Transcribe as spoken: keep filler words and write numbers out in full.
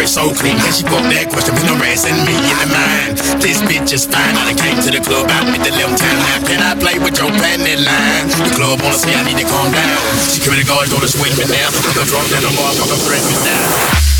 fresh, so clean. Can she fuck that question with no rest and me in the mind? This bitch is fine. I done came to the club, I met the little time. Now can I play with your planet line? The club wanna say I need to calm down. Security guards gonna swing me down. I'm drunk down the bar, fuck a friend me down.